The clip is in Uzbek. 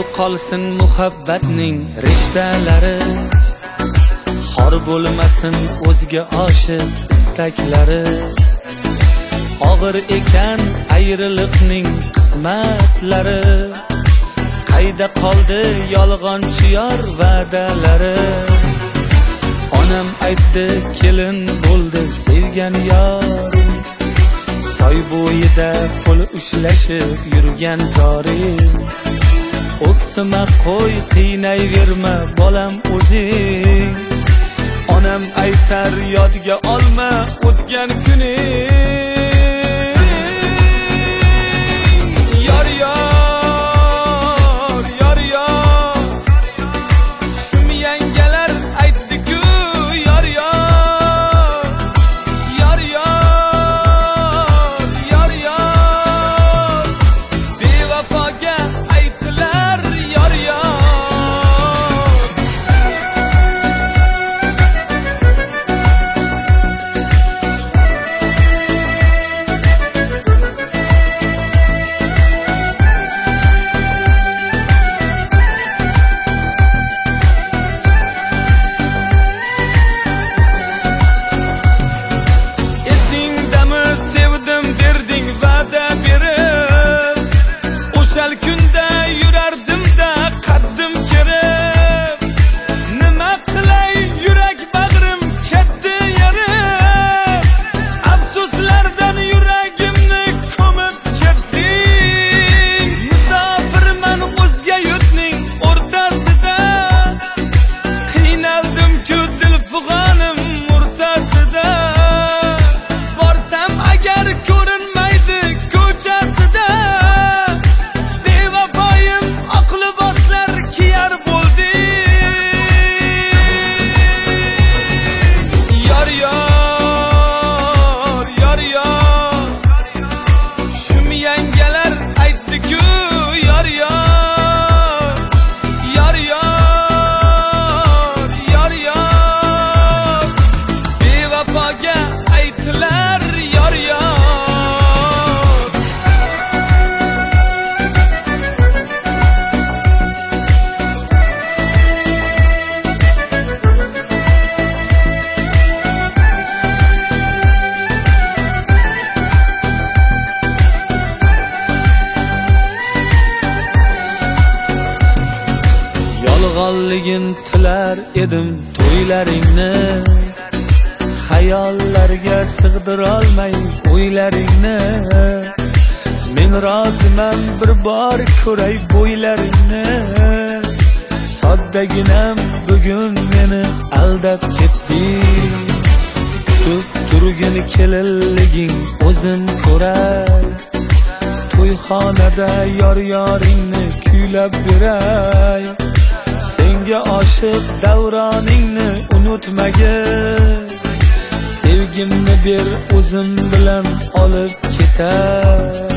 qolsin muhabbatning rishtalari, xor bo'lmasin o'zga oshiq istaklari. Og'ir ekan ayriliqning qismatlari, qayda qoldi yolg'onchi yor va'dalari. Onam aytdi kelin bo'ldi sevgan yor, soy bo'yida qo'l ushlashib yurgan zori. O'ksima qo'y qiynayverma bolam o'zing, onam aytar yodga olma o'tgan kuning. Yor yor yor yor, shum yangalar aytdi-ku yor yor yor yor yor yor, bevafoga aytdilar yor yor. O'shal kunda yurardim-da qaddim kerib, nima qilay yurak bag'rim ketdi yarib. Afsuslardan yuragimni ko'mib ketding. Musofirman o'zga yurtning o'rtasida, qiynaldim-ku dil fig'onim o'rtasida. Borsam agar ko'rinmaydi ko'chasida, yolg'onligin tilar edim to'ylaringni, xayollarga sig'dirolmay o'ylaringni. Men roziman bir bor ko'ray bo'ylaringni, soddaginam bugun meni aldab ketding. Kutib turgin kelinliging o'zim ko'ray, to'yxonada yor yoringni kuylab beray. Senga oshiq davroningni unutmagin, sevgimni ber o'zim bilan olib ketay.